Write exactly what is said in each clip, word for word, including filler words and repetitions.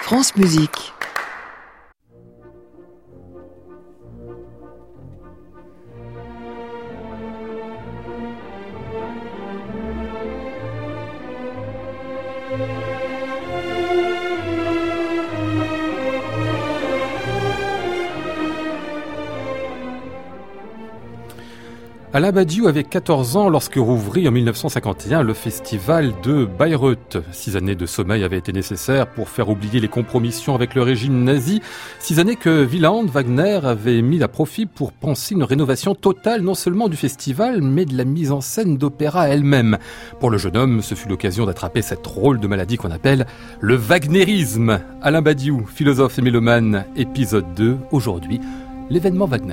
France Musique. Alain Badiou avait quatorze ans lorsque rouvrit en mille neuf cent cinquante et un le festival de Bayreuth. Six années de sommeil avaient été nécessaires pour faire oublier les compromissions avec le régime nazi. Six années que Wieland Wagner avait mis à profit pour penser une rénovation totale non seulement du festival, mais de la mise en scène d'opéra elle-même. Pour le jeune homme, ce fut l'occasion d'attraper cette drôle de maladie qu'on appelle le wagnérisme. Alain Badiou, philosophe et mélomane, épisode deux, aujourd'hui, l'événement Wagner.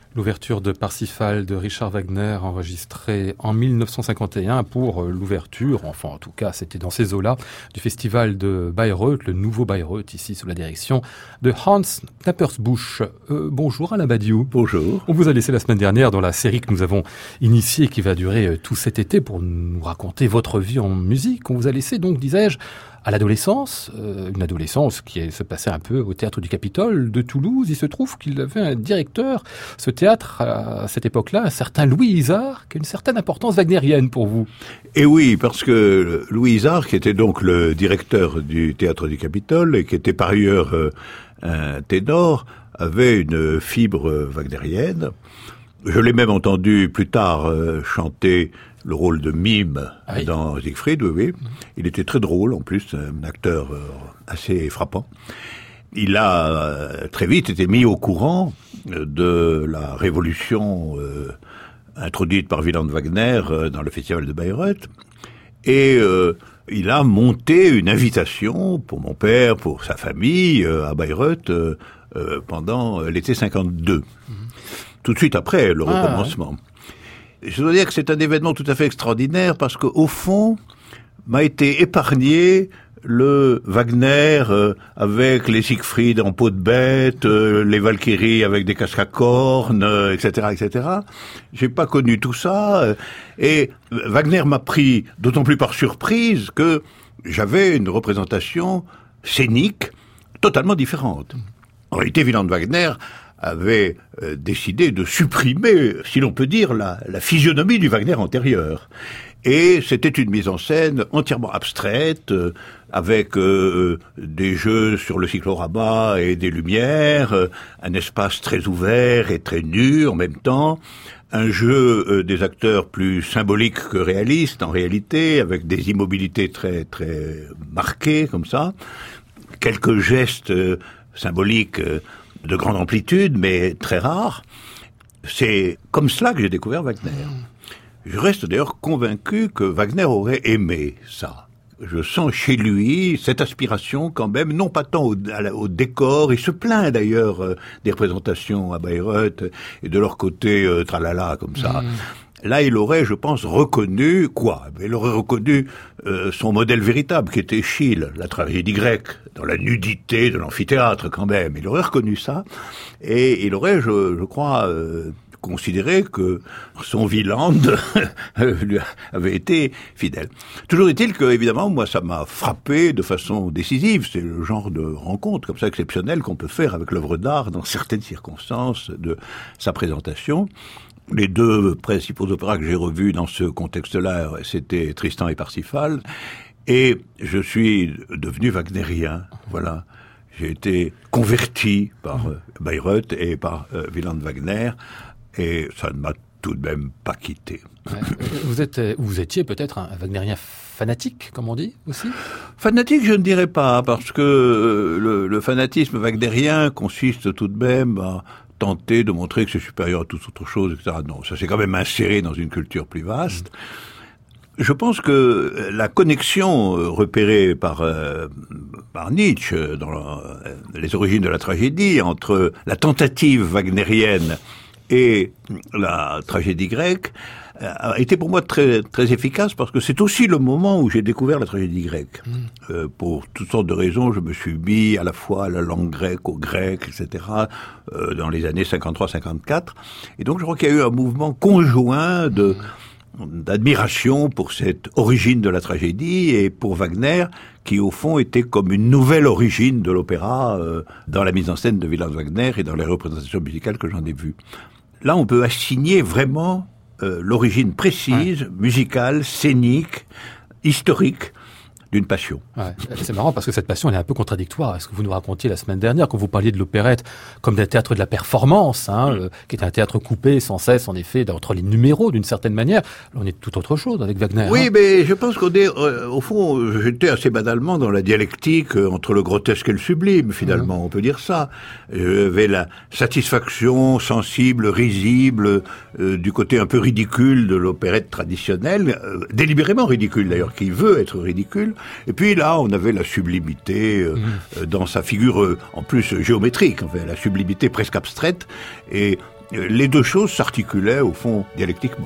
L'ouverture de Parsifal de Richard Wagner, enregistrée en mille neuf cent cinquante et un pour l'ouverture, enfin en tout cas c'était dans ces eaux-là, du festival de Bayreuth, le nouveau Bayreuth, ici sous la direction de Hans Knappersbusch. Euh, bonjour Alain Badiou. Bonjour. On vous a laissé la semaine dernière dans la série que nous avons initiée, qui va durer euh, tout cet été pour nous raconter votre vie en musique. On vous a laissé donc, disais-je, à l'adolescence, euh, une adolescence qui est, se passait un peu au Théâtre du Capitole de Toulouse. Il se trouve qu'il avait un directeur, ce théâtre, à cette époque-là, un certain Louis Isard, qui a une certaine importance wagnérienne pour vous. Et oui, parce que Louis Isard, qui était donc le directeur du Théâtre du Capitole, et qui était par ailleurs euh, un ténor, avait une fibre wagnérienne. Je l'ai même entendu plus tard euh, chanter le rôle de mime ah oui. dans Siegfried, oui, oui. Il était très drôle, en plus, un acteur euh, assez frappant. Il a euh, très vite été mis au courant de la révolution euh, introduite par Wieland Wagner euh, dans le festival de Bayreuth. Et euh, il a monté une invitation pour mon père, pour sa famille, euh, à Bayreuth, euh, euh, pendant l'été cinquante-deux. Mmh. Tout de suite après le ah, recommencement. Ouais. Je dois dire que c'est un événement tout à fait extraordinaire parce qu'au fond, m'a été épargné le Wagner euh, avec les Siegfried en peau de bête, euh, les Valkyries avec des casques à cornes, euh, et cetera, et cetera. J'ai pas connu tout ça. Euh, et Wagner m'a pris d'autant plus par surprise que j'avais une représentation scénique totalement différente. En réalité, Wieland Wagner avait euh, décidé de supprimer, si l'on peut dire, la, la physionomie du Wagner antérieur. Et c'était une mise en scène entièrement abstraite, euh, avec euh, des jeux sur le cyclorama et des lumières, euh, un espace très ouvert et très nu en même temps, un jeu euh, des acteurs plus symboliques que réalistes en réalité, avec des immobilités très très marquées comme ça, quelques gestes euh, symboliques euh, de grande amplitude, mais très rare. C'est comme cela que j'ai découvert Wagner. Je reste d'ailleurs convaincu que Wagner aurait aimé ça. Je sens chez lui cette aspiration quand même, non pas tant au, au décor, il se plaint d'ailleurs euh, des représentations à Bayreuth et de leur côté euh, tralala comme ça. Mmh. Là, il aurait, je pense, reconnu quoi? Il aurait reconnu euh, son modèle véritable, qui était Échille, la tragédie grecque, dans la nudité de l'amphithéâtre quand même. Il aurait reconnu ça, et il aurait, je, je crois, euh, considéré que son Wieland lui avait été fidèle. Toujours est-il que, évidemment, moi, ça m'a frappé de façon décisive. C'est le genre de rencontre comme ça exceptionnelle qu'on peut faire avec l'œuvre d'art dans certaines circonstances de sa présentation. Les deux principaux opéras que j'ai revus dans ce contexte-là, c'était Tristan et Parsifal. Et je suis devenu wagnérien, voilà. J'ai été converti par euh, Bayreuth et par euh, Wieland Wagner, et ça ne m'a tout de même pas quitté. Ouais. Vous êtes, vous étiez peut-être un wagnérien fanatique, comme on dit, aussi? Fanatique, je ne dirais pas, parce que euh, le, le fanatisme wagnérien consiste tout de même à tenter de montrer que c'est supérieur à toute autre chose, et cetera. Non, ça s'est quand même inséré dans une culture plus vaste. Mmh. Je pense que la connexion repérée par, euh, par Nietzsche dans la, les origines de la tragédie entre la tentative wagnérienne et la tragédie grecque a été pour moi très très efficace parce que c'est aussi le moment où j'ai découvert la tragédie grecque. Mmh. Euh, pour toutes sortes de raisons, je me suis mis à la fois à la langue grecque, au grec, et cetera. Euh, dans les années cinquante-trois cinquante-quatre. Et donc je crois qu'il y a eu un mouvement conjoint de d'admiration pour cette origine de la tragédie et pour Wagner, qui au fond était comme une nouvelle origine de l'opéra euh, dans la mise en scène de Wieland Wagner et dans les représentations musicales que j'en ai vues. Là, on peut assigner vraiment euh, l'origine précise, ouais. musicale, scénique, historique d'une passion. Ouais, c'est marrant parce que cette passion elle est un peu contradictoire à ce que vous nous racontiez la semaine dernière quand vous parliez de l'opérette comme d'un théâtre de la performance, hein, mmh. euh, qui est un théâtre coupé sans cesse en effet entre les numéros d'une certaine manière. Là, on est tout autre chose avec Wagner. Oui, hein. mais je pense qu'au euh, au fond, j'étais assez banalement dans la dialectique euh, entre le grotesque et le sublime, finalement, mmh. on peut dire ça. J'avais la satisfaction sensible, risible, euh, du côté un peu ridicule de l'opérette traditionnelle, euh, délibérément ridicule d'ailleurs, qui veut être ridicule. Et puis là, on avait la sublimité euh, mmh. dans sa figure, euh, en plus géométrique, enfin, la sublimité presque abstraite. Et les deux choses s'articulaient au fond dialectiquement.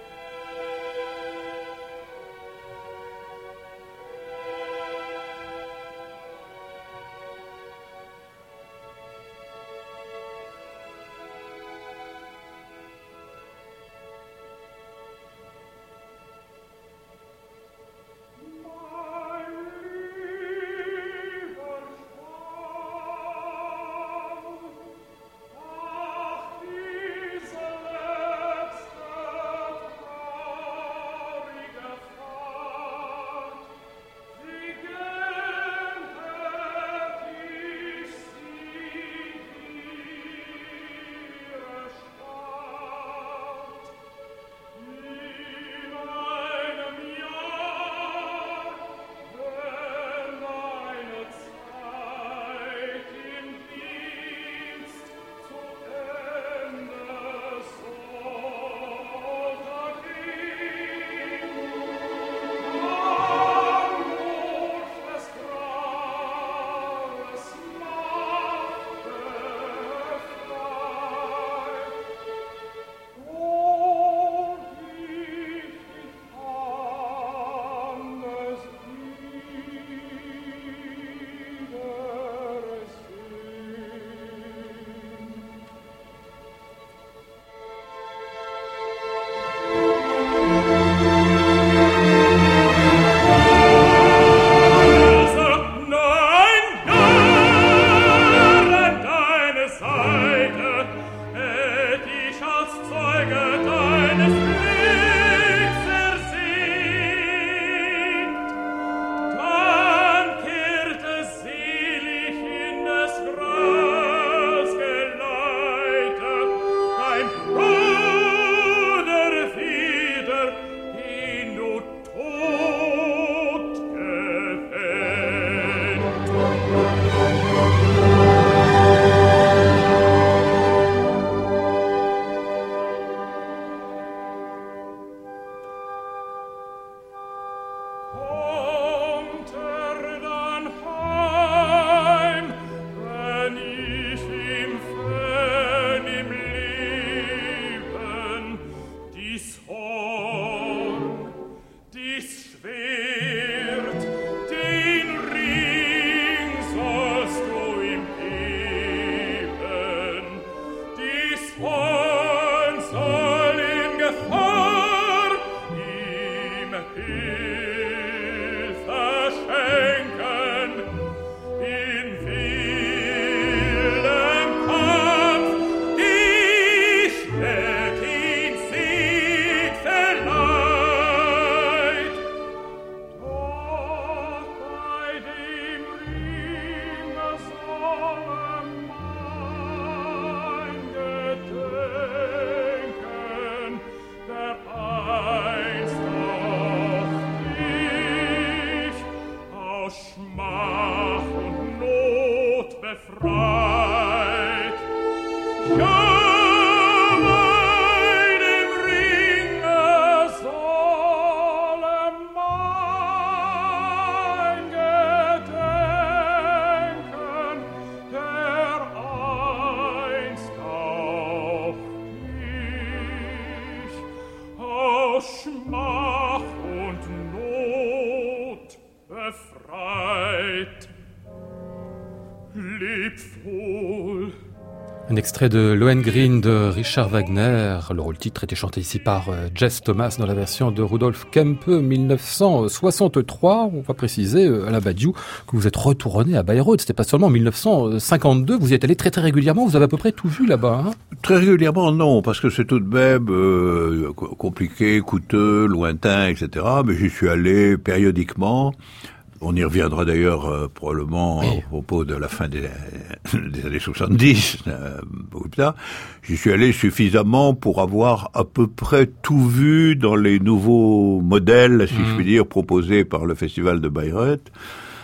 Un extrait de Lohengrin de Richard Wagner. Le rôle-titre était chanté ici par Jess Thomas dans la version de Rudolf Kempe mille neuf cent soixante-trois. On va préciser à la Badiou que vous êtes retourné à Bayreuth. C'était pas seulement en mille neuf cent cinquante-deux. Vous y êtes allé très très régulièrement. Vous avez à peu près tout vu là-bas. Hein? Très régulièrement, non, parce que c'est tout de même euh, compliqué, coûteux, lointain, et cetera. Mais j'y suis allé périodiquement. On y reviendra d'ailleurs euh, probablement oui. à propos de la fin des, des années soixante-dix, euh, beaucoup plus tard. J'y suis allé suffisamment pour avoir à peu près tout vu dans les nouveaux modèles, si mmh. je puis dire, proposés par le Festival de Bayreuth.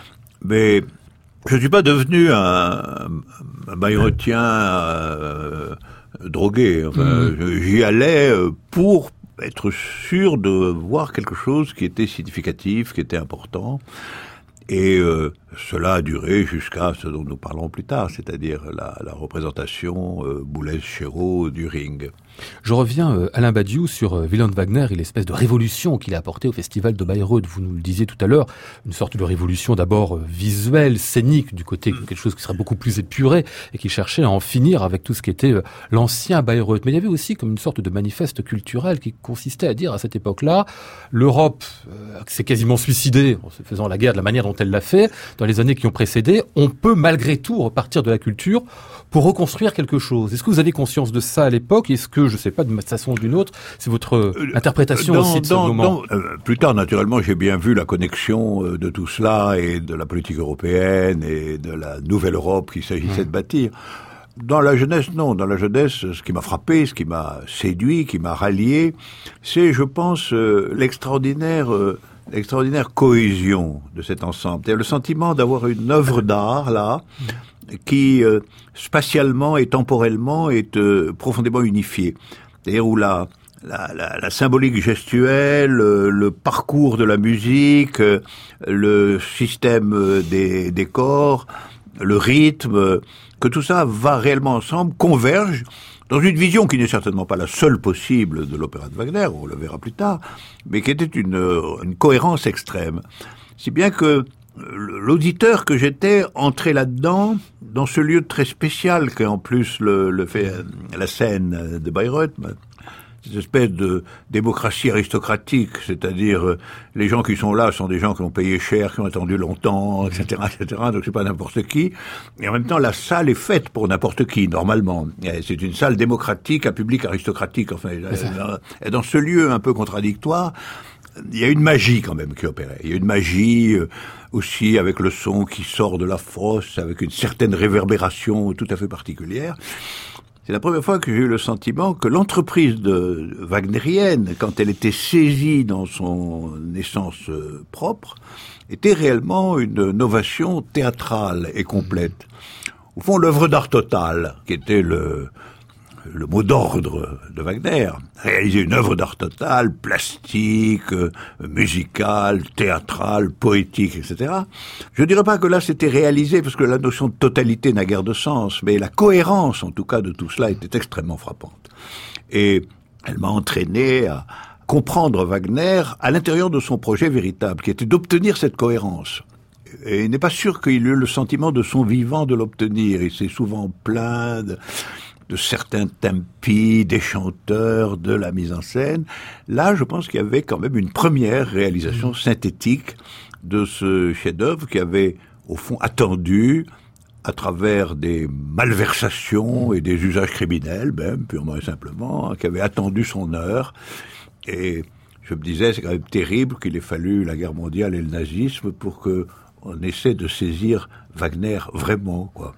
Mais je ne suis pas devenu un, un Bayreutien euh, drogué. Enfin, mmh. J'y allais pour être sûr de voir quelque chose qui était significatif, qui était important. Et euh, Cela a duré jusqu'à ce dont nous parlons plus tard, c'est-à-dire la, la représentation euh, Boulez-Chéreau du Ring. Je reviens, euh, Alain Badiou, sur euh, Wieland Wagner et l'espèce de révolution qu'il a apportée au festival de Bayreuth. Vous nous le disiez tout à l'heure, une sorte de révolution d'abord euh, visuelle, scénique, du côté de quelque chose qui serait beaucoup plus épuré et qui cherchait à en finir avec tout ce qui était euh, l'ancien Bayreuth. Mais il y avait aussi comme une sorte de manifeste culturel qui consistait à dire à cette époque-là, l'Europe euh, s'est quasiment suicidée en se faisant la guerre de la manière dont elle l'a fait dans les années qui ont précédé. On peut malgré tout repartir de la culture pour reconstruire quelque chose. Est-ce que vous avez conscience de ça à l'époque? Est-ce que, je ne sais pas, de façon ou d'une autre, c'est votre euh, interprétation dans, aussi de dans, ce moment? dans, euh, Plus tard, naturellement, j'ai bien vu la connexion euh, de tout cela et de la politique européenne et de la nouvelle Europe qu'il s'agissait mmh. de bâtir. Dans la jeunesse, non. Dans la jeunesse, ce qui m'a frappé, ce qui m'a séduit, qui m'a rallié, c'est, je pense, euh, l'extraordinaire... Euh, l'extraordinaire cohésion de cet ensemble. C'est le sentiment d'avoir une œuvre d'art, là, qui, euh, spatialement et temporellement, est euh, profondément unifiée. C'est-à-dire où la, la, la, la symbolique gestuelle, euh, le parcours de la musique, euh, le système des, des corps, le rythme, que tout ça va réellement ensemble, converge dans une vision qui n'est certainement pas la seule possible de l'opéra de Wagner, on le verra plus tard, mais qui était une, une cohérence extrême. Si bien que l'auditeur que j'étais entrait là-dedans, dans ce lieu très spécial qu'est en plus le, le fait, la scène de Bayreuth, cette espèce de démocratie aristocratique, c'est-à-dire euh, les gens qui sont là sont des gens qui ont payé cher, qui ont attendu longtemps, et cetera, et cetera. Donc c'est pas n'importe qui. Et en même temps, la salle est faite pour n'importe qui, normalement. Et c'est une salle démocratique à public aristocratique. Enfin, et dans ce lieu un peu contradictoire, il y a une magie quand même qui opérait. Il y a une magie euh, aussi avec le son qui sort de la fosse, avec une certaine réverbération tout à fait particulière. C'est la première fois que j'ai eu le sentiment que l'entreprise de wagnérienne, quand elle était saisie dans son essence propre, était réellement une novation théâtrale et complète. Au fond, l'œuvre d'art totale, qui était le, le mot d'ordre de Wagner, réaliser une œuvre d'art totale, plastique, euh, musicale, théâtrale, poétique, et cetera. Je ne dirais pas que là c'était réalisé, parce que la notion de totalité n'a guère de sens, mais la cohérence, en tout cas, de tout cela était extrêmement frappante. Et elle m'a entraîné à comprendre Wagner à l'intérieur de son projet véritable, qui était d'obtenir cette cohérence. Et il n'est pas sûr qu'il ait eu le sentiment de son vivant de l'obtenir. Il s'est souvent plaint de... de certains tempi, des chanteurs, de la mise en scène. Là, je pense qu'il y avait quand même une première réalisation synthétique de ce chef-d'œuvre qui avait, au fond, attendu, à travers des malversations et des usages criminels, même, purement et simplement, qui avait attendu son heure. Et je me disais, c'est quand même terrible qu'il ait fallu la guerre mondiale et le nazisme pour que on essaie de saisir Wagner vraiment, quoi.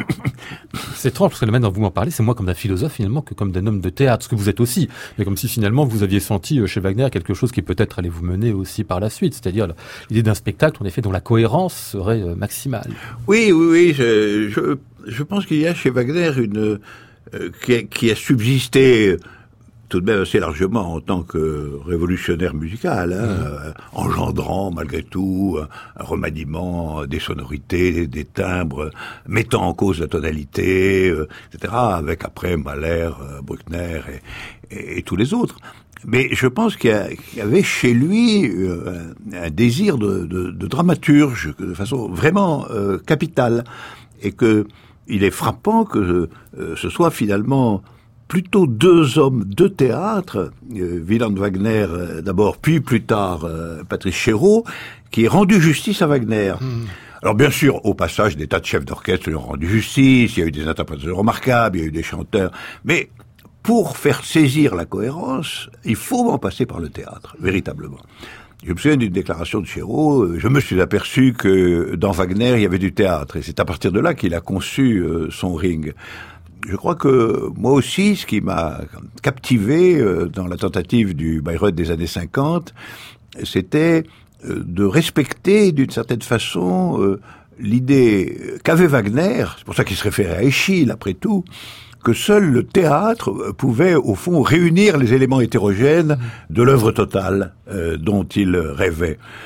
C'est étrange, parce que la manière dont vous m'en parlez, c'est moi comme d'un philosophe, finalement, que comme d'un homme de théâtre, ce que vous êtes aussi. Mais comme si, finalement, vous aviez senti chez Wagner quelque chose qui peut-être allait vous mener aussi par la suite. C'est-à-dire l'idée d'un spectacle, en effet, dont la cohérence serait maximale. Oui, oui, oui. Je, je, je pense qu'il y a chez Wagner une, euh, qui, a, qui a subsisté tout de même assez largement en tant que révolutionnaire musical, hein, mmh. euh, engendrant malgré tout un, un remaniement des sonorités, des, des timbres, mettant en cause la tonalité, euh, et cetera, avec après Mahler, euh, Bruckner et, et, et tous les autres. Mais je pense qu'il y, a, qu'il y avait chez lui euh, un, un désir de, de, de dramaturge, de façon vraiment euh, capitale, et que il est frappant que euh, ce soit finalement plutôt deux hommes de théâtre, euh, Wieland Wagner euh, d'abord, puis plus tard euh, Patrice Chéreau, qui ont rendu justice à Wagner. Mmh. Alors bien sûr, au passage, des tas de chefs d'orchestre lui ont rendu justice, il y a eu des interprétations remarquables, il y a eu des chanteurs, mais pour faire saisir la cohérence, il faut en passer par le théâtre, véritablement. Je me souviens d'une déclaration de Chéreau, je me suis aperçu que dans Wagner, il y avait du théâtre, et c'est à partir de là qu'il a conçu euh, son Ring. Je crois que moi aussi, ce qui m'a captivé euh, dans la tentative du Bayreuth des années cinquante, c'était euh, de respecter d'une certaine façon euh, l'idée qu'avait Wagner, c'est pour ça qu'il se référait à Eschyle après tout, que seul le théâtre pouvait au fond réunir les éléments hétérogènes de l'œuvre totale euh, dont il rêvait.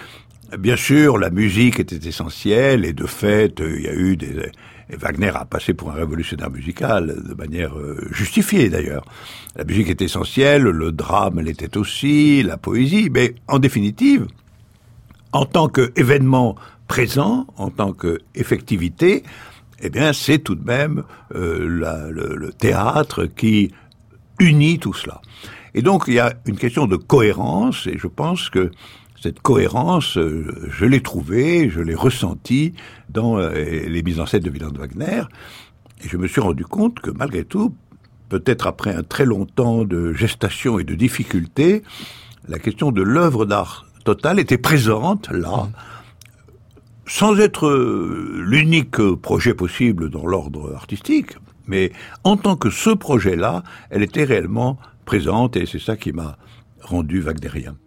Bien sûr, la musique était essentielle et de fait, il y a eu des... Et Wagner a passé pour un révolutionnaire musical, de manière euh, justifiée d'ailleurs. La musique est essentielle, le drame l'était aussi, la poésie, mais en définitive, en tant qu'événement présent, en tant qu'effectivité, eh bien c'est tout de même euh, la, le, le théâtre qui unit tout cela. Et donc il y a une question de cohérence, et je pense que cette cohérence, euh, je l'ai trouvée, je l'ai ressentie dans euh, les mises en scène de Wieland Wagner, et je me suis rendu compte que malgré tout, peut-être après un très long temps de gestation et de difficulté, la question de l'œuvre d'art totale était présente là, sans être l'unique projet possible dans l'ordre artistique, mais en tant que ce projet-là, elle était réellement présente, et c'est ça qui m'a rendu wagnérien.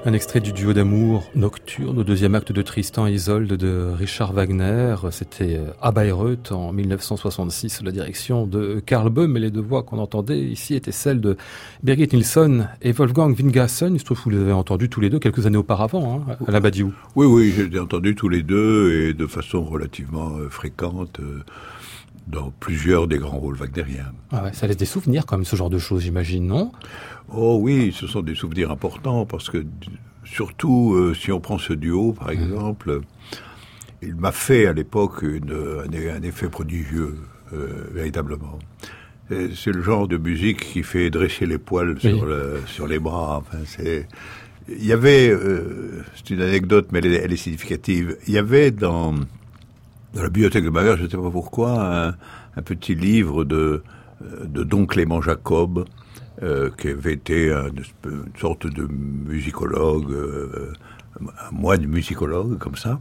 Un extrait du duo d'amour nocturne au deuxième acte de Tristan et Isolde de Richard Wagner. C'était à Bayreuth en mille neuf cent soixante-six sous la direction de Karl Böhm. Et les deux voix qu'on entendait ici étaient celles de Birgit Nilsson et Wolfgang Wingassen. Il se trouve que vous les avez entendus tous les deux quelques années auparavant, hein, à la Badiou. Oui, oui, j'ai entendu tous les deux et de façon relativement euh, fréquente euh, dans plusieurs des grands rôles wagnériens. Ah ouais, ça laisse des souvenirs comme ce genre de choses, j'imagine, non ? Oh oui, ce sont des souvenirs importants parce que surtout euh, si on prend ce duo par exemple, mmh. il m'a fait à l'époque une, un, un effet prodigieux, euh, véritablement. C'est, c'est le genre de musique qui fait dresser les poils oui. sur, le, sur les bras. Enfin, c'est, il y avait, euh, c'est une anecdote mais elle est, elle est significative, il y avait dans, dans la bibliothèque de ma mère, je ne sais pas pourquoi, un, un petit livre de, de Don Clément Jacob, Euh, qui avait été un, une sorte de musicologue, euh, un moine musicologue, comme ça,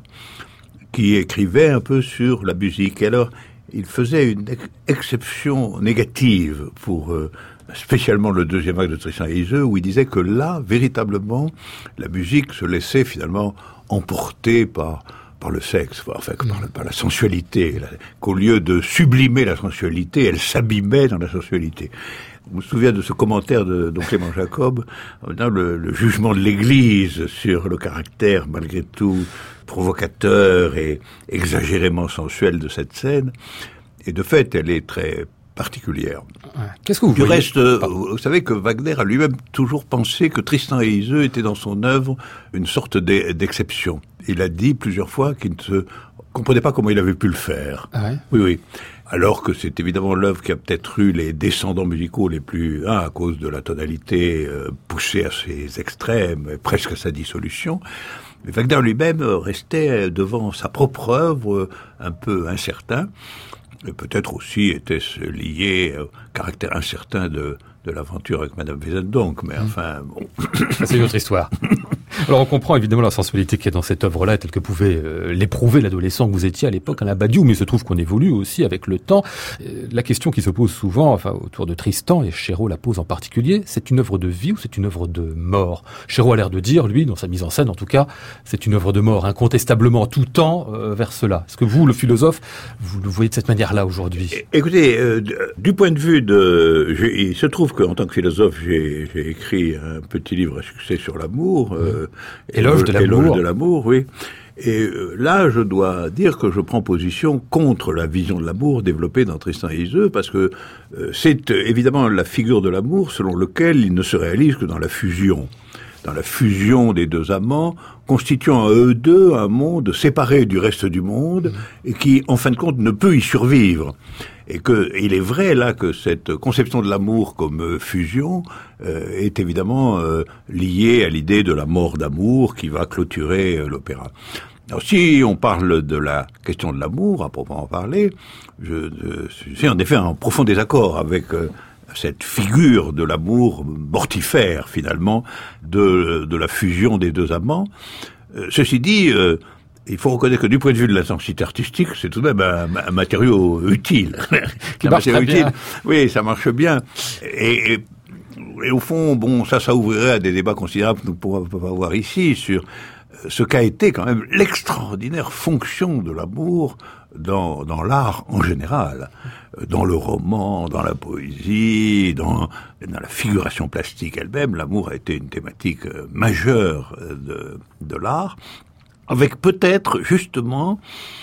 qui écrivait un peu sur la musique. Et alors, il faisait une ex- exception négative pour euh, spécialement le deuxième acte de Tristan et Iseult, où il disait que là, véritablement, la musique se laissait finalement emporter par... par le sexe, enfin, par, la, par la sensualité, la, qu'au lieu de sublimer la sensualité, elle s'abîmait dans la sensualité. Je me souviens de ce commentaire de Don Clément Jacob, dans le, le jugement de l'Église sur le caractère, malgré tout, provocateur et exagérément sensuel de cette scène. Et de fait, elle est très particulière. Qu'est-ce que vous du voyez reste, Pardon. Vous savez que Wagner a lui-même toujours pensé que Tristan et Iseult était dans son œuvre une sorte d'exception. Il a dit plusieurs fois qu'il ne se comprenait pas comment il avait pu le faire. Ah ouais. Oui, oui. Alors que c'est évidemment l'œuvre qui a peut-être eu les descendants musicaux les plus, hein, à cause de la tonalité euh, poussée à ses extrêmes, presque à sa dissolution. Mais Wagner lui-même restait devant sa propre œuvre un peu incertain. Et peut-être aussi était-ce lié au caractère incertain de, de l'aventure avec Madame Wesendonck, mais enfin, bon. Ça, c'est une autre histoire. Alors, on comprend évidemment la sensualité qui est dans cette œuvre-là, telle que pouvait euh, l'éprouver l'adolescent que vous étiez à l'époque à la Badiou, mais il se trouve qu'on évolue aussi avec le temps. Euh, la question qui se pose souvent, enfin, autour de Tristan, et Chéreau la pose en particulier, c'est une œuvre de vie ou c'est une œuvre de mort ? Chéreau a l'air de dire, lui, dans sa mise en scène en tout cas, c'est une œuvre de mort, incontestablement, tout tend euh, vers cela. Est-ce que vous, le philosophe, vous le voyez de cette manière-là aujourd'hui ? Écoutez, euh, du point de vue de... Il se trouve qu'en tant que philosophe, j'ai, j'ai écrit un petit livre à succès sur l'amour. Euh, Éloge de l'amour. Éloge de l'amour, oui. Et euh, là, je dois dire que je prends position contre la vision de l'amour développée dans Tristan et Iseult, parce que euh, c'est euh, évidemment la figure de l'amour selon lequel il ne se réalise que dans la fusion. Dans la fusion des deux amants, constituant à eux deux un monde séparé du reste du monde, et qui, en fin de compte, ne peut y survivre. Et que, il est vrai, là, que cette conception de l'amour comme euh, fusion euh, est évidemment euh, liée à l'idée de la mort d'amour qui va clôturer euh, l'opéra. Alors, si on parle de la question de l'amour, à proprement parler, je, je suis en effet en profond désaccord avec euh, cette figure de l'amour mortifère, finalement, de, de la fusion des deux amants. Euh, ceci dit, euh, il faut reconnaître que du point de vue de l'intensité artistique, c'est tout de même un, un matériau utile. Qui marche très bien. Oui, ça marche bien. Et, et, et au fond, bon, ça, ça ouvrirait à des débats considérables que nous ne pouvons pas avoir ici sur ce qu'a été quand même l'extraordinaire fonction de l'amour dans, dans l'art en général, dans le roman, dans la poésie, dans, dans la figuration plastique elle-même. L'amour a été une thématique majeure de, de l'art, avec peut-être justement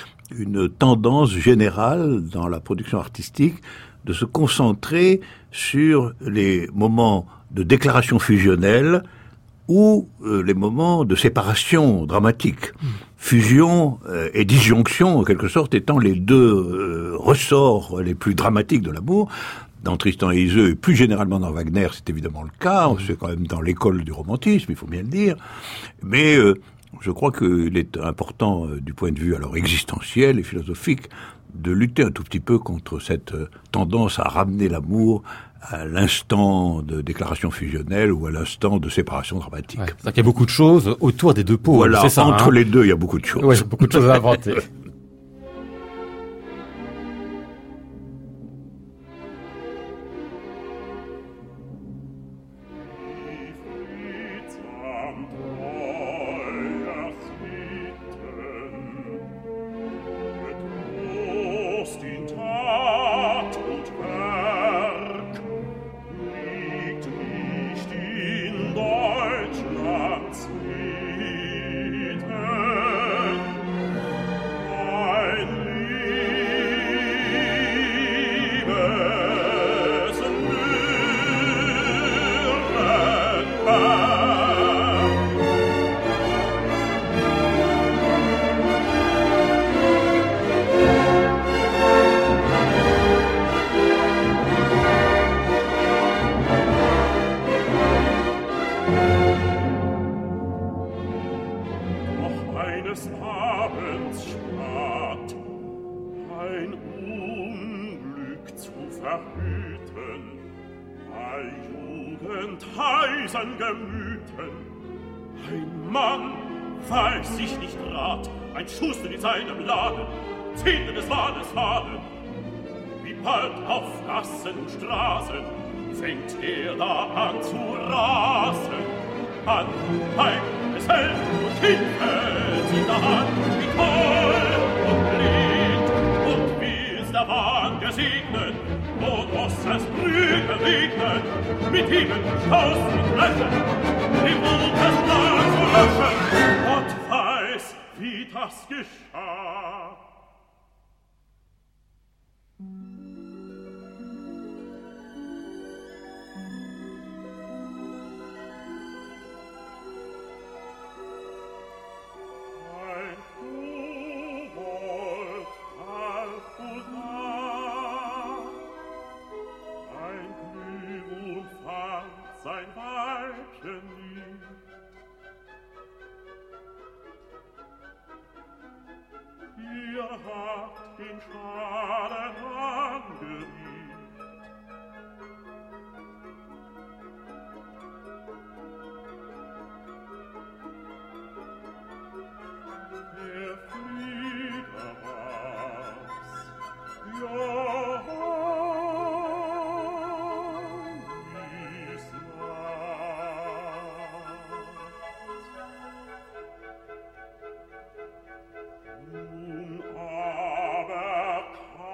une tendance générale dans la production artistique de se concentrer sur les moments de déclaration fusionnelle ou euh, les moments de séparation dramatique. Mmh. Fusion euh, et disjonction, en quelque sorte, étant les deux euh, ressorts les plus dramatiques de l'amour. Dans Tristan et Iseult, et plus généralement dans Wagner, c'est évidemment le cas. Mmh. C'est quand même dans l'école du romantisme, il faut bien le dire. Mais euh, je crois qu'il est important, euh, du point de vue alors existentiel et philosophique, de lutter un tout petit peu contre cette euh, tendance à ramener l'amour à l'instant de déclaration fusionnelle ou à l'instant de séparation dramatique. Ouais, c'est-à-dire qu'il y a beaucoup de choses autour des deux pôles. Voilà, c'est ça, entre hein. les deux, il y a beaucoup de choses. Ouais, beaucoup de choses à inventer. verhüten, bei Jugend heisen Gemüten. Ein Mann weiß sich nicht Rat, ein Schuster in seinem Laden, zieht des Wahnes Faden. Wie bald auf Gassen und Straßen fängt er da an zu rasen. An Weib, Gesell und Kind fällt sie da an, wie toll und blind. Und wie ist der Wahn gesegnet, und muss es Brüche regnen, mit Hieben, Stoßen und Brechen, die Wut des Plans zu löschen. Gott weiß, wie das geschah. Ihr habt den Schaden angeriet. Der Friede war's, ja, wie's Nun aber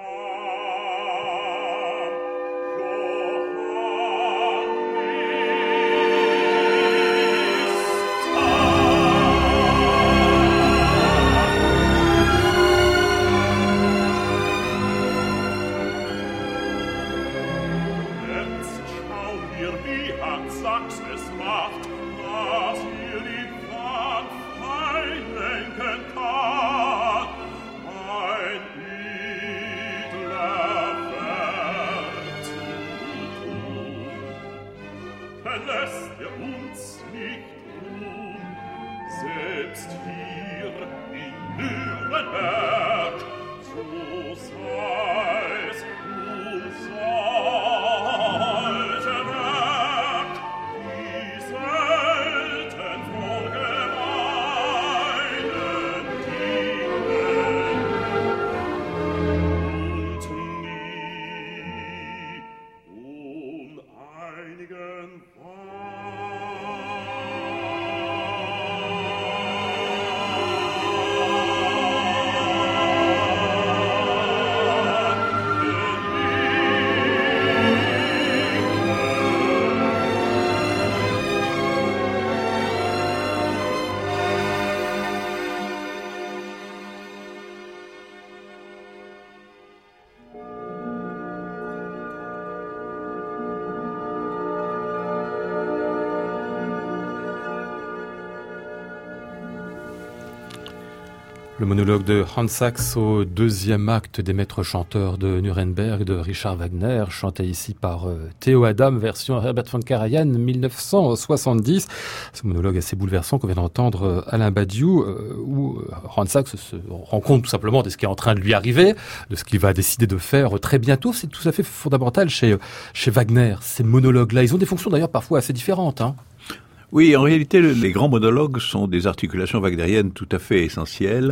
Le monologue de Hans Sachs au deuxième acte des maîtres chanteurs de Nuremberg de Richard Wagner, chanté ici par euh, Théo Adam, version Herbert von Karajan, mille neuf cent soixante-dix. Ce monologue assez bouleversant qu'on vient d'entendre euh, Alain Badiou, euh, où euh, Hans Sachs se rend compte tout simplement de ce qui est en train de lui arriver, de ce qu'il va décider de faire très bientôt. C'est tout à fait fondamental chez, chez Wagner, ces monologues-là. Ils ont des fonctions d'ailleurs parfois assez différentes, hein. Oui, en réalité, les grands monologues sont des articulations wagnériennes tout à fait essentielles.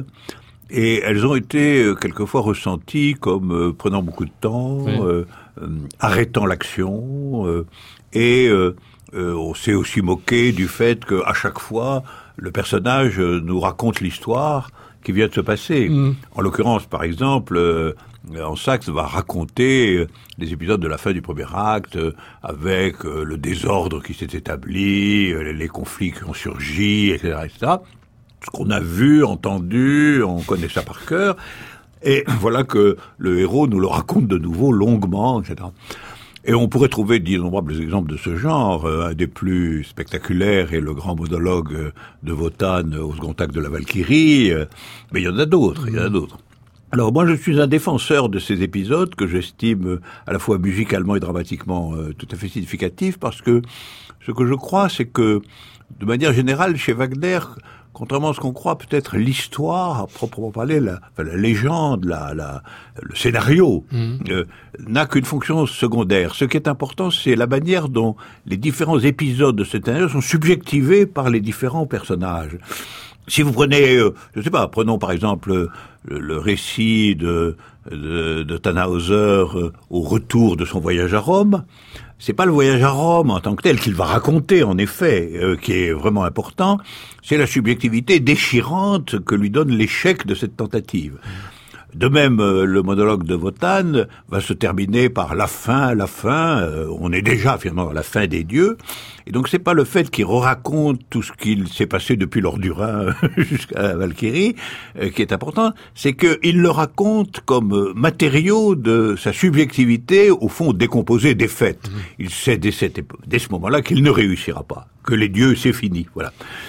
Et elles ont été euh, quelquefois ressenties comme euh, prenant beaucoup de temps, oui. euh, euh, arrêtant l'action. Euh, et euh, euh, on s'est aussi moqué du fait qu'à chaque fois, le personnage euh, nous raconte l'histoire qui vient de se passer. Mmh. En l'occurrence, par exemple, euh, Hans Sachs va raconter les épisodes de la fin du premier acte avec le désordre qui s'est établi, les conflits qui ont surgi, et cetera, et cetera. Ce qu'on a vu, entendu, on connaît ça par cœur. Et voilà que le héros nous le raconte de nouveau longuement, et cetera. Et on pourrait trouver d'innombrables exemples de ce genre. Un des plus spectaculaires est le grand monologue de Wotan au second acte de la Valkyrie. Mais il y en a d'autres, il y en a d'autres. Alors moi, je suis un défenseur de ces épisodes que j'estime à la fois musicalement et dramatiquement euh, tout à fait significatifs, parce que ce que je crois, c'est que, de manière générale, chez Wagner, contrairement à ce qu'on croit, peut-être l'histoire, à proprement parler, la, enfin, la légende, la, la, le scénario, mmh. euh, n'a qu'une fonction secondaire. Ce qui est important, c'est la manière dont les différents épisodes de ce scénario sont subjectivés par les différents personnages. Si vous prenez, euh, je sais pas, prenons par exemple euh, le, le récit de, de, de Tannhäuser euh, au retour de son voyage à Rome, c'est pas le voyage à Rome en tant que tel qu'il va raconter, en effet, euh, qui est vraiment important, c'est la subjectivité déchirante que lui donne l'échec de cette tentative. De même, euh, le monologue de Wotan va se terminer par la fin, la fin, euh, on est déjà finalement à la fin des dieux, et donc c'est pas le fait qu'il raconte tout ce qu'il s'est passé depuis l'Or du Rhin jusqu'à la Valkyrie euh, qui est important, c'est qu'il le raconte comme euh, matériau de sa subjectivité, au fond décomposée, défaite. Mmh. Il sait dès, cette épo- dès ce moment-là qu'il ne réussira pas, que les dieux c'est fini, voilà.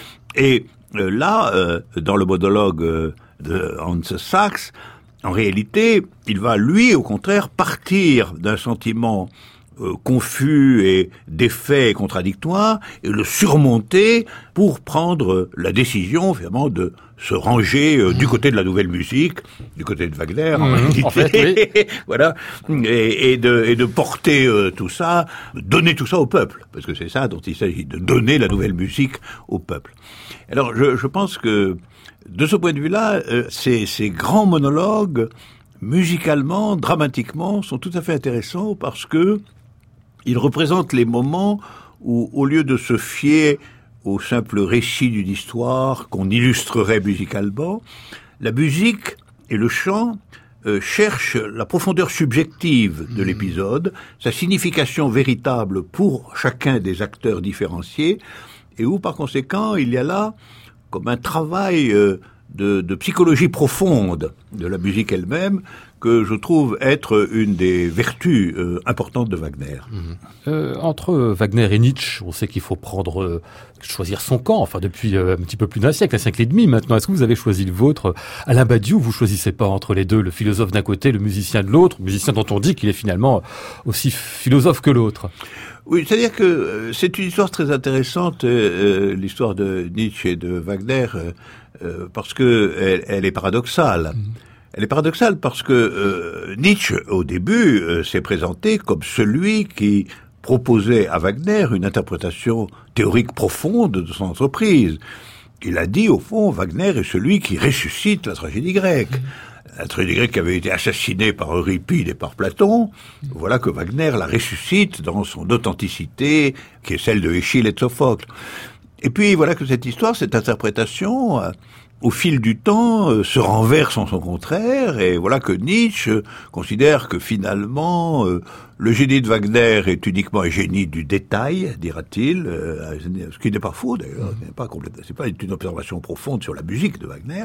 Et euh, là, euh, dans le monologue euh, de Hans Sachs, en réalité, il va, lui, au contraire, partir d'un sentiment euh, confus et défait et contradictoire et le surmonter pour prendre la décision, finalement, de se ranger euh, mmh. du côté de la nouvelle musique, du côté de Wagner, mmh, en réalité. En fait, oui. Voilà. Et, et, de, et de porter euh, tout ça, donner tout ça au peuple. Parce que c'est ça dont il s'agit, de donner la nouvelle musique au peuple. Alors, je, je pense que, de ce point de vue-là, euh, ces, ces grands monologues, musicalement, dramatiquement, sont tout à fait intéressants parce que ils représentent les moments où, au lieu de se fier au simple récit d'une histoire qu'on illustrerait musicalement, la musique et le chant euh, cherchent la profondeur subjective de l'épisode, sa signification véritable pour chacun des acteurs différenciés, et où, par conséquent, il y a là comme un travail euh, de, de psychologie profonde de la musique elle-même que je trouve être une des vertus euh, importantes de Wagner. Mmh. Euh, entre Wagner et Nietzsche, on sait qu'il faut prendre, euh, choisir son camp, enfin depuis euh, un petit peu plus d'un siècle, un siècle et demi maintenant. Est-ce que vous avez choisi le vôtre? Alain Badiou, vous choisissez pas entre les deux, le philosophe d'un côté, le musicien de l'autre, musicien dont on dit qu'il est finalement aussi philosophe que l'autre? Oui, c'est-à-dire que euh, c'est une histoire très intéressante, euh, l'histoire de Nietzsche et de Wagner, euh, euh, parce que elle, elle est paradoxale. Mmh. Elle est paradoxale parce que euh, Nietzsche, au début, euh, s'est présenté comme celui qui proposait à Wagner une interprétation théorique profonde de son entreprise. Il a dit, au fond, Wagner est celui qui ressuscite la tragédie grecque. Mmh. La tragédie grecque avait été assassinée par Euripide et par Platon. Voilà que Wagner la ressuscite dans son authenticité, qui est celle de Échille et de Sophocle. Et puis voilà que cette histoire, cette interprétation, euh, au fil du temps, euh, se renverse en son contraire, et voilà que Nietzsche euh, considère que finalement, euh, le génie de Wagner est uniquement un génie du détail, dira-t-il, euh, ce qui n'est pas faux d'ailleurs, c'est pas complètement, c'est pas une observation profonde sur la musique de Wagner,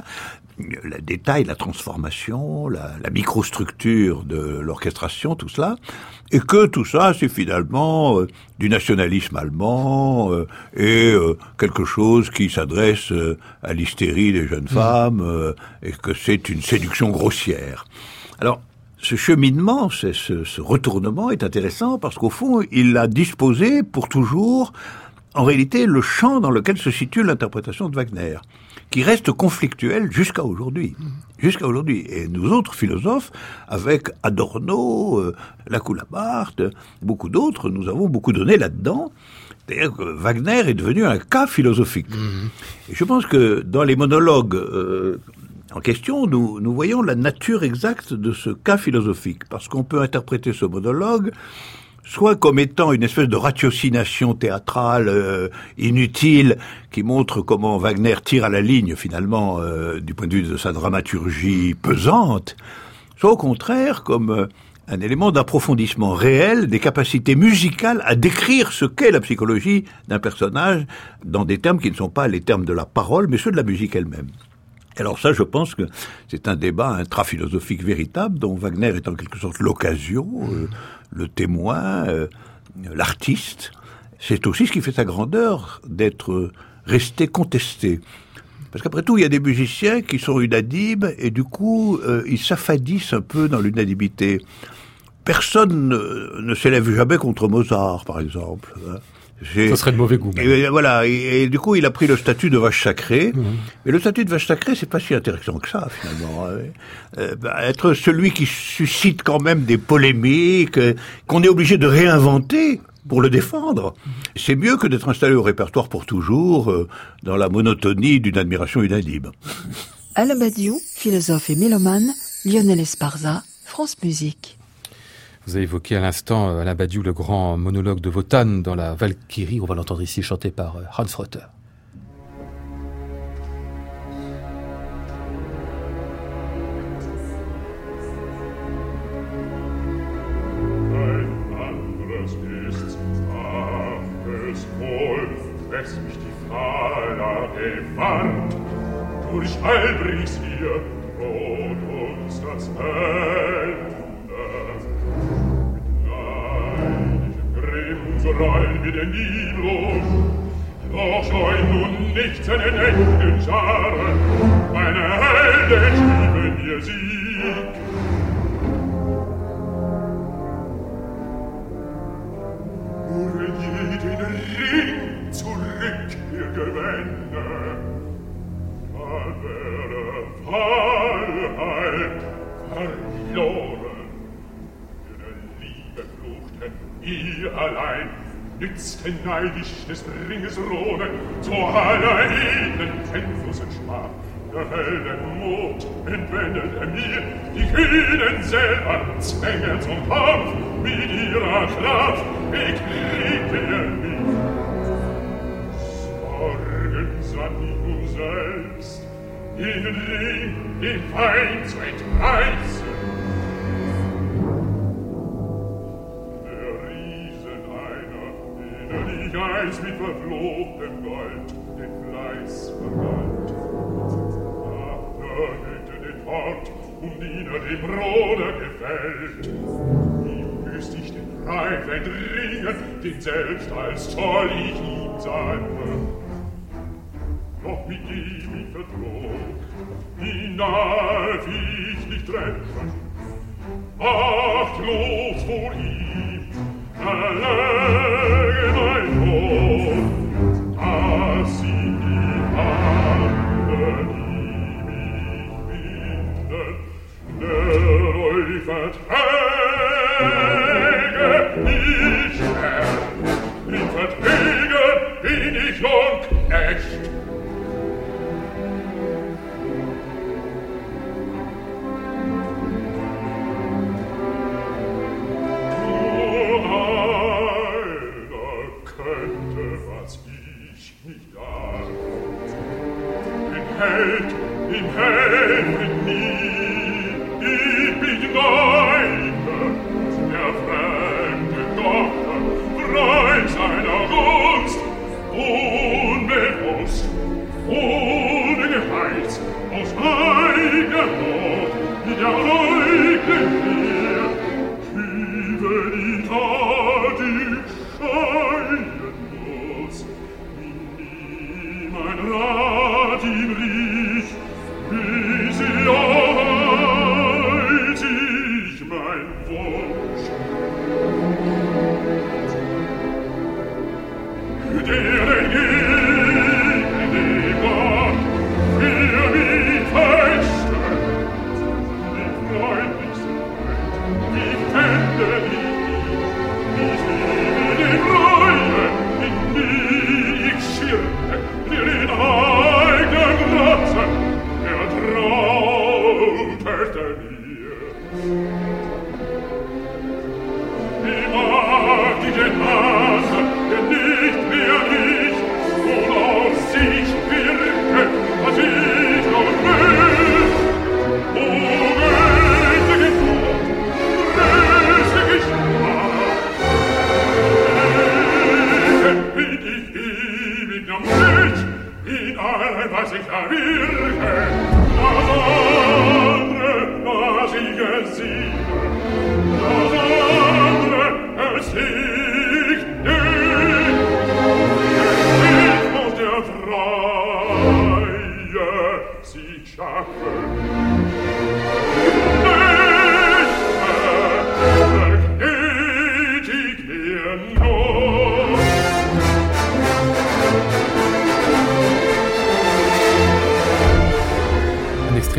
le détail, la transformation, la, la microstructure de l'orchestration, tout cela, et que tout ça, c'est finalement euh, du nationalisme allemand euh, et euh, quelque chose qui s'adresse euh, à l'hystérie des jeunes femmes, euh, et que c'est une séduction grossière. Alors, ce cheminement, ce, ce, ce retournement est intéressant parce qu'au fond, il a disposé pour toujours, en réalité, le champ dans lequel se situe l'interprétation de Wagner, qui reste conflictuel jusqu'à aujourd'hui. Jusqu'à aujourd'hui. Et nous autres philosophes, avec Adorno, euh, Lacoue-Labarthe, beaucoup d'autres, nous avons beaucoup donné là-dedans. C'est-à-dire que Wagner est devenu un cas philosophique. Mmh. Et je pense que dans les monologues euh, en question, nous, nous voyons la nature exacte de ce cas philosophique, parce qu'on peut interpréter ce monologue soit comme étant une espèce de ratiocination théâtrale euh, inutile, qui montre comment Wagner tire à la ligne, finalement, euh, du point de vue de sa dramaturgie pesante, soit au contraire comme euh, un élément d'approfondissement réel des capacités musicales à décrire ce qu'est la psychologie d'un personnage dans des termes qui ne sont pas les termes de la parole, mais ceux de la musique elle-même. Alors ça, je pense que c'est un débat intra-philosophique véritable, dont Wagner est en quelque sorte l'occasion, euh, le témoin, euh, l'artiste. C'est aussi ce qui fait sa grandeur, d'être resté contesté. Parce qu'après tout, il y a des musiciens qui sont unanimes et du coup, euh, ils s'affadissent un peu dans l'unanimité. Personne ne, ne s'élève jamais contre Mozart, par exemple. Ça serait de mauvais goût. Et, voilà. Et, et du coup, il a pris le statut de vache sacrée. Mmh. Mais le statut de vache sacrée, c'est pas si intéressant que ça, finalement. Euh, bah, être celui qui suscite quand même des polémiques, euh, qu'on est obligé de réinventer pour le défendre, c'est mieux que d'être installé au répertoire pour toujours, euh, dans la monotonie d'une admiration unanime. Alain Badiou, philosophe et mélomane, Lionel Esparza, France Musique. Vous avez évoqué à l'instant, Alain Badiou, le grand monologue de Wotan dans la Valkyrie. On va l'entendre ici chanté par Hans Rother. Durch Albrichs hier droht uns das Ende. Mit leidigem Grimm rollen wir den Nibelung, doch scheuen nun nicht seinen engen Scharen, meine Helden schieben ihr Sieg. Nur wenn je den Ring zurück ihr gewände, wäre Fallheit verloren. Ihre Liebe fluchten, ihr allein nützte neidisch des Ringes Rohne zu aller edlen endlosen Schmach. Der Helden Mut entwendet er mir, die Kühnen selber zwänge zum Kampf, mit ihrer Kraft bekriegt er mich. Sorgen sann ich nun selbst, den Ring, den Feind zu entreißen. Der Riesen einer, den ich einst mit verfluchtem Gold den Fleiß vergalt. Ach, der hüte den Hort, um den er dem Bruder gefällt. Ihm müsst ich den Reif entringen, den selbst als Zoll ich ihm salbe. Doch mit dem ich vertrog, ihn darf ich nicht treffen. Achtlos vor ihm, erläge mein Tod, dass ihn die Hände, die mich binden, der euch verträge ich Herr, in Verträge bin ich nun echt. Held, im Helden nie, ich bin deine, der fremde Gott, frei seiner Gunst, unbewusst, ohne Geheiß, aus eigener Not, mit der eigenen Wehr, über die Tat, die scheinen muss, wie mein Rat ihm rief, wie sie alt ich mein Wunsch. Der entgegen dem Gott für mich feststellt, wie freundlich sind, wie fände ich, wie sie den Reuen, in die ich schirrte, den eigenen Gratzen, der traut er mir. Wie mag ich den Hasen, der nicht mehr ich, und aus sich wirke, was ich noch will. O göttliche Tod, rösige Schmach, bin ich ewig am Licht, in allem, was ich erwirke, das andere, was ich ersiege, das andere, es liegt nicht, ich muss der Freie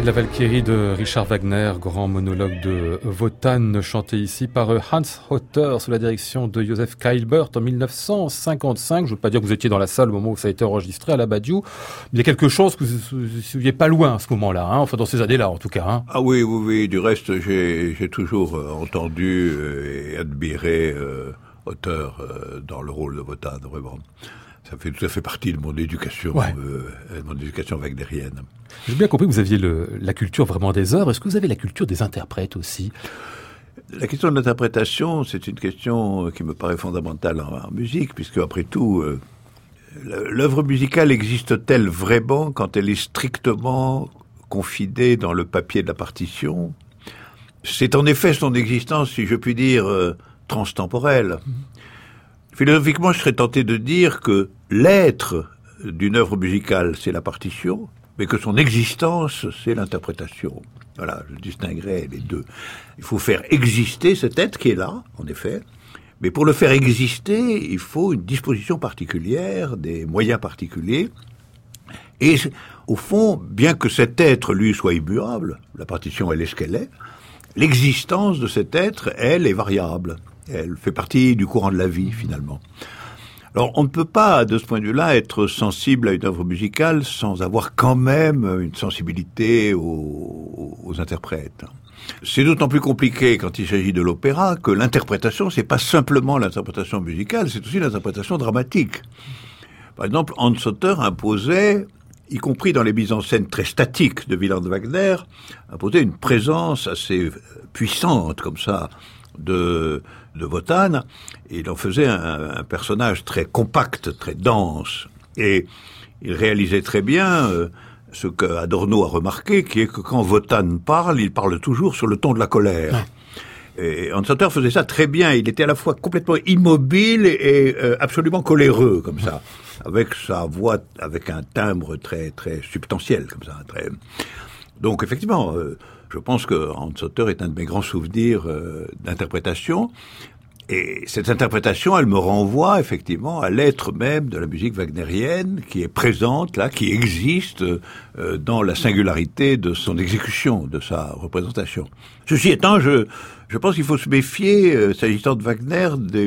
de la Valkyrie de Richard Wagner, grand monologue de Wotan, chanté ici par Hans Hotter sous la direction de Joseph Keilbert en mille neuf cent cinquante-cinq. Je ne veux pas dire que vous étiez dans la salle au moment où ça a été enregistré à la Badiou, mais il y a quelque chose que vous ne souviez pas loin à ce moment-là, hein, enfin dans ces années-là en tout cas. Hein. Ah oui, oui, oui. Du reste, j'ai, j'ai toujours euh, entendu euh, et admiré euh, Hotter euh, dans le rôle de Wotan, vraiment. Ça fait tout à fait partie de mon éducation, ouais. euh, de mon éducation wagnérienne. J'ai bien compris que vous aviez le, la culture vraiment des œuvres. Est-ce que vous avez la culture des interprètes aussi ? La question de l'interprétation, c'est une question qui me paraît fondamentale en, en musique, puisque après tout, euh, l'œuvre musicale existe-t-elle vraiment quand elle est strictement confidée dans le papier de la partition ? C'est en effet son existence, si je puis dire, euh, transtemporelle. Mmh. Philosophiquement, je serais tenté de dire que l'être d'une œuvre musicale, c'est la partition, mais que son existence, c'est l'interprétation. Voilà, je distinguerais les deux. Il faut faire exister cet être qui est là, en effet, mais pour le faire exister, il faut une disposition particulière, des moyens particuliers. Et au fond, bien que cet être, lui, soit immuable, la partition, elle est ce qu'elle est, l'existence de cet être, elle, est variable. Elle fait partie du courant de la vie, finalement. Alors, on ne peut pas, de ce point de vue-là, être sensible à une œuvre musicale sans avoir quand même une sensibilité aux, aux interprètes. C'est d'autant plus compliqué quand il s'agit de l'opéra que l'interprétation, c'est pas simplement l'interprétation musicale, c'est aussi l'interprétation dramatique. Par exemple, Hans Hotter imposait, y compris dans les mises en scène très statiques de Wieland Wagner, imposait une présence assez puissante, comme ça, de, de Wotan, et il en faisait un, un personnage très compact, très dense. Et il réalisait très bien euh, ce que Adorno a remarqué, qui est que quand Wotan parle, il parle toujours sur le ton de la colère. Ouais. Et Hans Hotter faisait ça très bien. Il était à la fois complètement immobile et euh, absolument coléreux, comme ça, avec sa voix, avec un timbre très très substantiel, comme ça. Très... Donc effectivement, euh, je pense que Hans Hotter est un de mes grands souvenirs euh, d'interprétation. Et cette interprétation, elle me renvoie effectivement à l'être même de la musique wagnérienne qui est présente là, qui existe euh, dans la singularité de son exécution, de sa représentation. Ceci étant, je, je pense qu'il faut se méfier, euh, s'agissant de Wagner, des,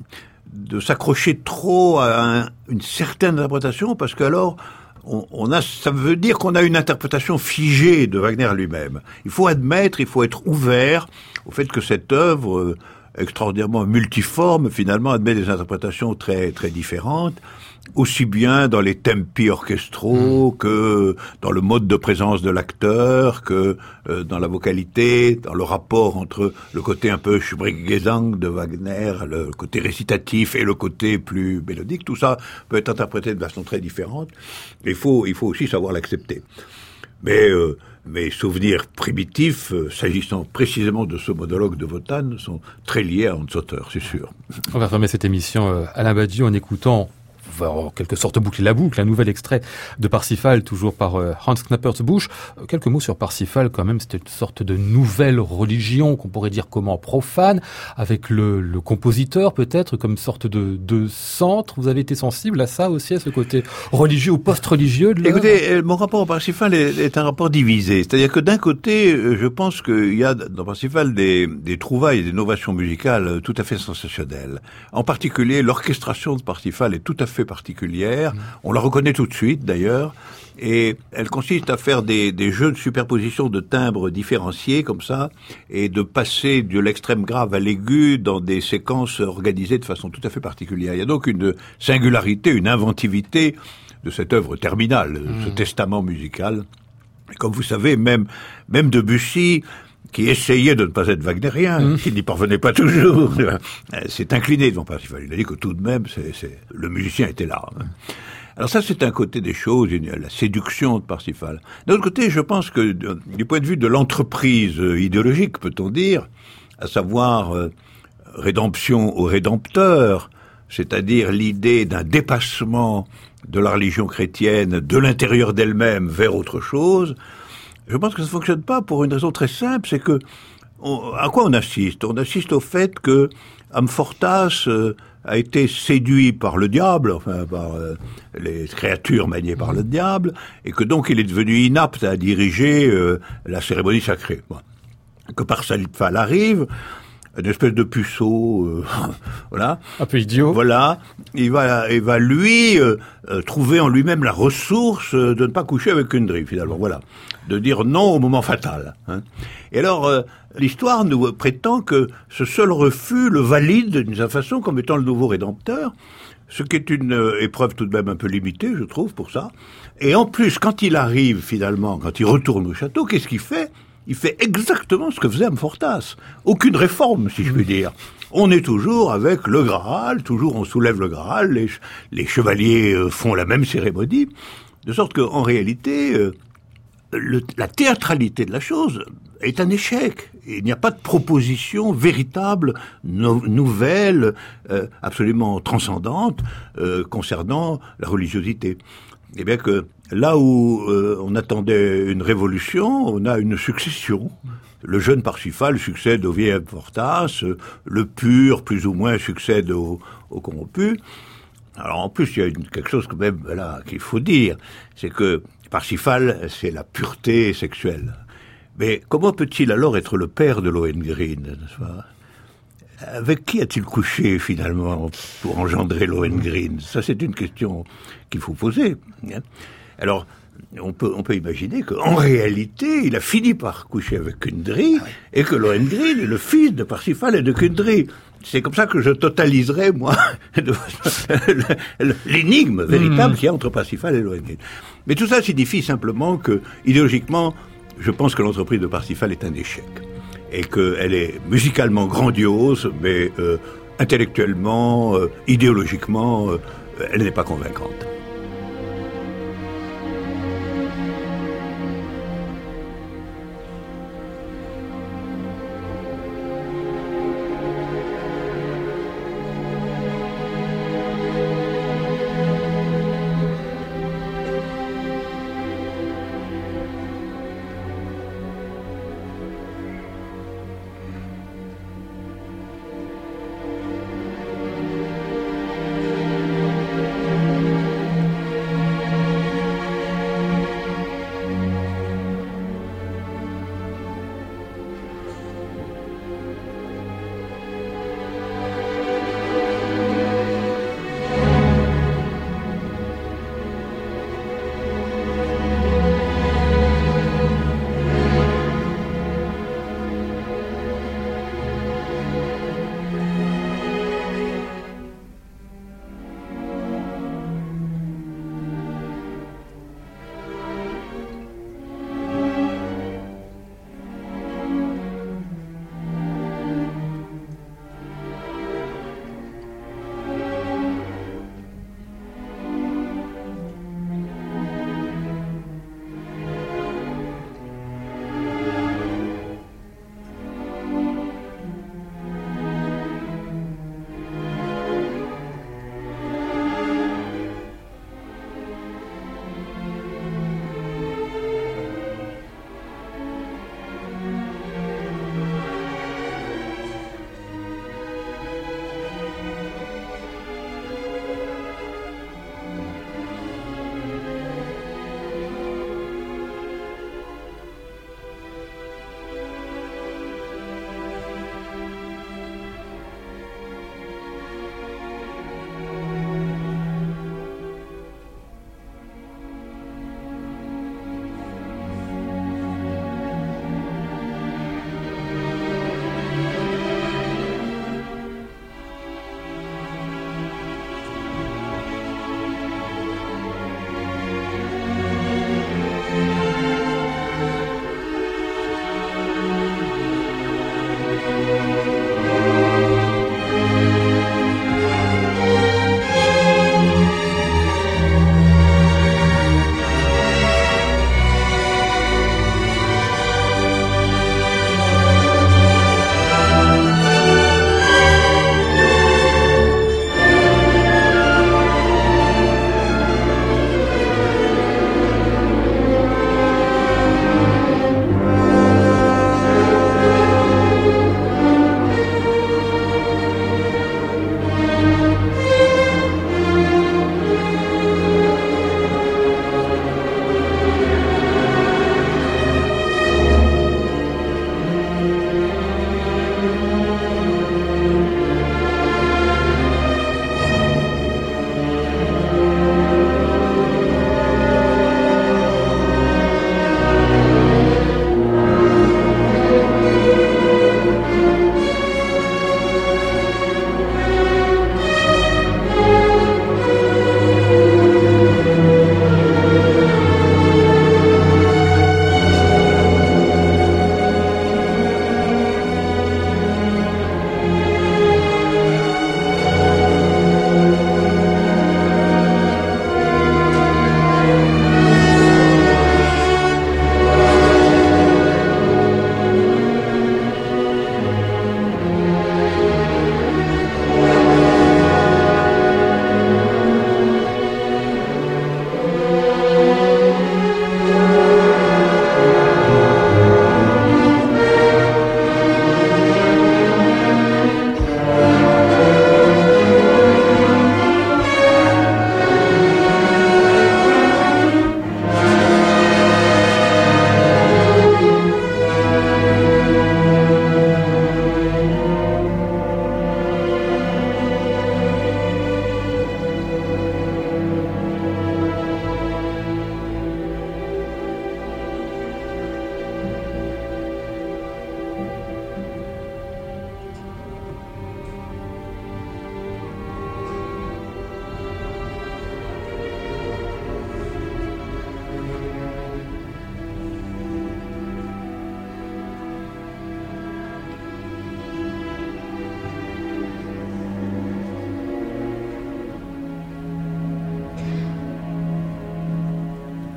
de s'accrocher trop à un, une certaine interprétation, parce qu'alors, on, on a, ça veut dire qu'on a une interprétation figée de Wagner lui-même. Il faut admettre, il faut être ouvert au fait que cette œuvre euh, extraordinairement multiforme, finalement, admet des interprétations très très différentes, aussi bien dans les tempi orchestraux mmh. que dans le mode de présence de l'acteur, que euh, dans la vocalité, dans le rapport entre le côté un peu Sprechgesang de Wagner, le côté récitatif et le côté plus mélodique. Tout ça peut être interprété de façon très différente. Il faut il faut aussi savoir l'accepter. Mais euh, mes souvenirs primitifs, euh, s'agissant précisément de ce monologue de Wotan, sont très liés à Hans Hotter, c'est sûr. On va fermer cette émission euh, Alain Badiou en écoutant, on va en quelque sorte boucler la boucle, un nouvel extrait de Parsifal, toujours par euh, Hans Knappertsbusch. Euh, quelques mots sur Parsifal quand même, c'était une sorte de nouvelle religion, qu'on pourrait dire comment profane, avec le, le compositeur peut-être, comme sorte de, de centre. Vous avez été sensible à ça aussi, à ce côté religieux ou post-religieux de l'œuvre ? Écoutez, mon rapport au Parsifal est, est un rapport divisé. C'est-à-dire que d'un côté, je pense qu'il y a dans Parsifal des, des trouvailles et des novations musicales tout à fait sensationnelles. En particulier, l'orchestration de Parsifal est tout à fait particulière. On la reconnaît tout de suite, d'ailleurs. Et elle consiste à faire des, des jeux de superposition de timbres différenciés, comme ça, et de passer de l'extrême grave à l'aigu dans des séquences organisées de façon tout à fait particulière. Il y a donc une singularité, une inventivité de cette œuvre terminale, mmh. ce testament musical. Et comme vous savez, même, même Debussy, qui essayait de ne pas être wagnérien, mmh. qui n'y parvenait pas toujours, s'est incliné devant Parsifal. Il a dit que tout de même, c'est, c'est, le musicien était là. Alors ça, c'est un côté des choses, la séduction de Parsifal. D'un autre côté, je pense que du point de vue de l'entreprise idéologique, peut-on dire, à savoir euh, rédemption au rédempteur, c'est-à-dire l'idée d'un dépassement de la religion chrétienne de l'intérieur d'elle-même vers autre chose, je pense que ça ne fonctionne pas pour une raison très simple, c'est que, on, à quoi on assiste ? On assiste au fait que Amfortas euh, a été séduit par le diable, enfin par euh, les créatures maniées par le diable, et que donc il est devenu inapte à diriger euh, la cérémonie sacrée. Bon. Que Parsifal arrive, une espèce de puceau, euh, voilà. Un peu idiot. Voilà, il va, il va lui euh, euh, trouver en lui-même la ressource euh, de ne pas coucher avec Kundry, finalement, voilà. De dire non au moment fatal. Hein. Et alors, euh, l'histoire nous prétend que ce seul refus le valide d'une certaine façon comme étant le nouveau rédempteur, ce qui est une euh, épreuve tout de même un peu limitée, je trouve, pour ça. Et en plus, quand il arrive, finalement, quand il retourne au château, qu'est-ce qu'il fait ? Il fait exactement ce que faisait Amfortas. Aucune réforme, si je puis dire. On est toujours avec le Graal, toujours on soulève le Graal, les, les chevaliers font la même cérémonie, de sorte qu'en réalité, euh, le, la théâtralité de la chose est un échec. Il n'y a pas de proposition véritable, no, nouvelle, euh, absolument transcendante euh, concernant la religiosité. Eh bien que là où euh, on attendait une révolution, on a une succession. Le jeune Parsifal succède au vieil Amfortas, euh, le pur, plus ou moins, succède au, au corrompu. Alors en plus, il y a une, quelque chose quand même là qu'il faut dire, c'est que Parsifal, c'est la pureté sexuelle. Mais comment peut-il alors être le père de Lohengrin, n'est-ce pas ? Avec qui a-t-il couché, finalement, pour engendrer Lohengrin ? Ça, c'est une question qu'il faut poser. Alors, on peut, on peut imaginer qu'en réalité, il a fini par coucher avec Kundry, ah oui. et que Lohengrin est le fils de Parsifal et de Kundry. C'est comme ça que je totaliserai, moi, l'énigme véritable mmh. qu'il y a entre Parsifal et Lohengrin. Mais tout ça signifie simplement que, idéologiquement, je pense que l'entreprise de Parsifal est un échec. Et qu'elle est musicalement grandiose, mais euh, intellectuellement, euh, idéologiquement, euh, elle n'est pas convaincante.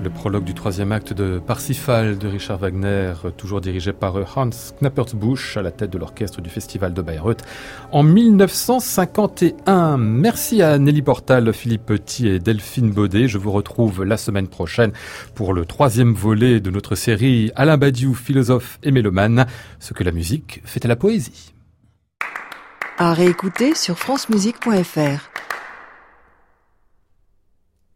Le prologue du troisième acte de Parsifal de Richard Wagner, toujours dirigé par Hans Knappertsbusch à la tête de l'orchestre du Festival de Bayreuth en mille neuf cent cinquante et un. Merci à Nelly Portal, Philippe Petit et Delphine Baudet. Je vous retrouve la semaine prochaine pour le troisième volet de notre série Alain Badiou, philosophe et mélomane, ce que la musique fait à la poésie. À réécouter sur francemusique point f r.